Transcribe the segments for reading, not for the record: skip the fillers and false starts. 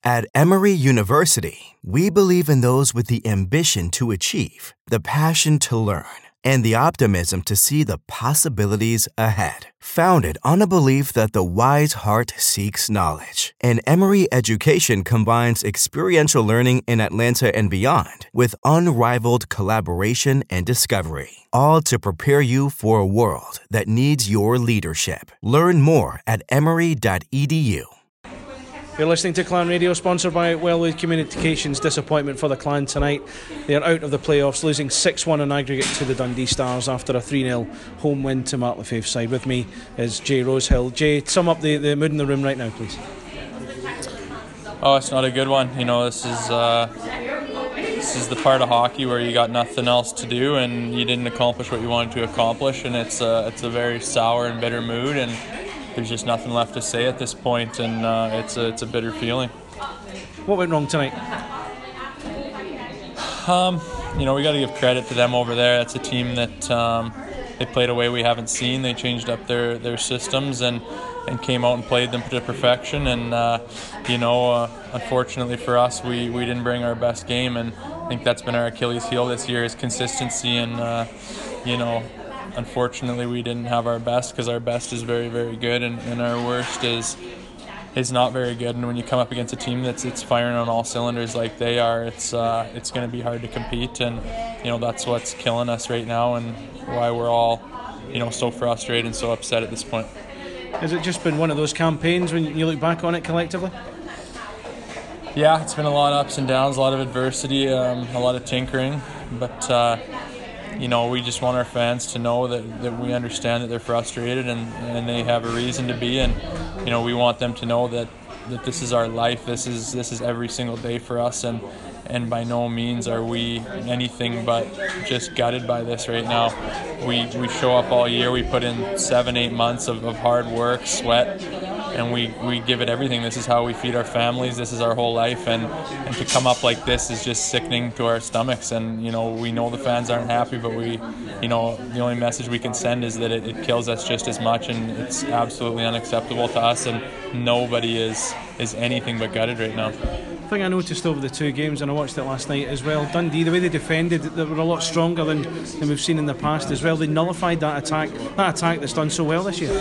At Emory University, we believe in those with the ambition to achieve, the passion to learn, and the optimism to see the possibilities ahead. Founded on a belief that the wise heart seeks knowledge, and Emory education combines experiential learning in Atlanta and beyond with unrivaled collaboration and discovery, all to prepare you for a world that needs your leadership. Learn more at emory.edu. You're listening to Clan Radio, sponsored by Wellwood Communications. Disappointment for the Clan tonight. They are out of the playoffs, losing 6-1 on aggregate to the Dundee Stars after a 3-0 home win to Mark Lefebvre's side. With me is Jay Rosehill. Jay, sum up the mood in the room right now, please. Oh, it's not a good one. You know, this is the part of hockey where you got nothing else to do and you didn't accomplish what you wanted to accomplish, and it's a very sour and bitter mood, and there's just nothing left to say at this point, and it's a bitter feeling. What went wrong tonight? You know, we got to give credit to them over there. That's a team that they played a way we haven't seen. They changed up their systems and came out and played them to perfection. And unfortunately for us, we didn't bring our best game, and I think that's been our Achilles heel this year is consistency. And unfortunately, we didn't have our best, because our best is very, very good, and our worst is not very good. And when you come up against a team that's firing on all cylinders like they are, it's going to be hard to compete. And that's what's killing us right now, and why we're all so frustrated and so upset at this point. Has it just been one of those campaigns when you look back on it collectively? Yeah, it's been a lot of ups and downs, a lot of adversity, a lot of tinkering, but we just want our fans to know that we understand that they're frustrated and they have a reason to be, and we want them to know that this is our life. This is every single day for us, and by no means are we anything but just gutted by this right now. We show up all year. We put in 7-8 months of hard work, sweat, and we give it everything. This is how we feed our families. This is our whole life, and to come up like this is just sickening to our stomachs. And we know the fans aren't happy, but the only message we can send is that it kills us just as much, and it's absolutely unacceptable to us, and nobody is anything but gutted right now. The thing I noticed over the two games, and I watched it last night as well, Dundee, the way they defended, they were a lot stronger than we've seen in the past as well. They nullified that attack that's done so well this year.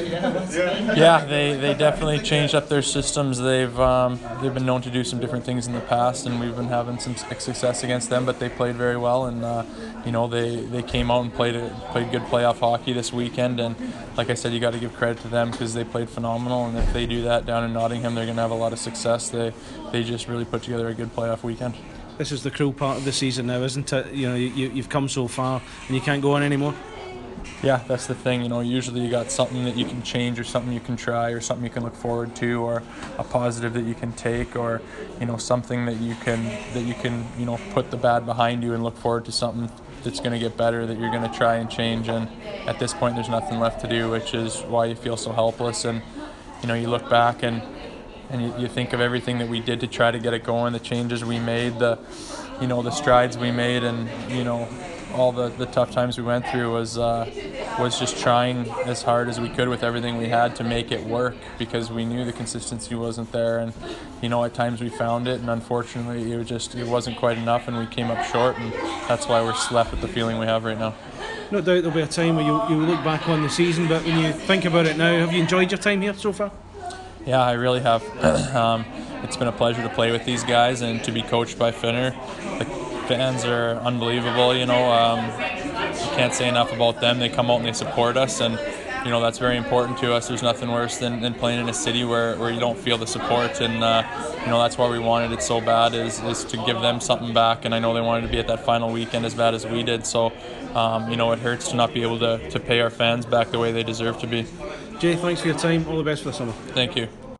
Yeah, they definitely changed up their systems. They've been known to do some different things in the past, and we've been having some success against them, but they played very well, and they came out and played good playoff hockey this weekend. And like I said, you got to give credit to them, because they played phenomenal, and if they do that down in Nottingham, they're going to have a lot of success. They just really put together a good playoff weekend. This is the cruel part of the season now, isn't it? You've come so far and you can't go on anymore. Yeah, that's the thing. Usually you got something that you can change, or something you can try, or something you can look forward to, or a positive that you can take, or something that you can put the bad behind you and look forward to something that's going to get better, that you're going to try and change. And at this point, there's nothing left to do, which is why you feel so helpless. And you look back and you think of everything that we did to try to get it going, the changes we made, the strides we made, and all the tough times we went through was just trying as hard as we could with everything we had to make it work, because we knew the consistency wasn't there, and at times we found it, and unfortunately it wasn't quite enough, and we came up short, and that's why we're left with the feeling we have right now. No doubt there'll be a time where you look back on the season, but when you think about it now, have you enjoyed your time here so far? Yeah, I really have. It's been a pleasure to play with these guys and to be coached by Finner. The fans are unbelievable, you can't say enough about them. They come out and they support us, and that's very important to us. There's nothing worse than playing in a city where you don't feel the support, and that's why we wanted it so bad, is to give them something back. And I know they wanted to be at that final weekend as bad as we did, so it hurts to not be able to pay our fans back the way they deserve to be. Jay, thanks for your time. All the best for the summer. Thank you.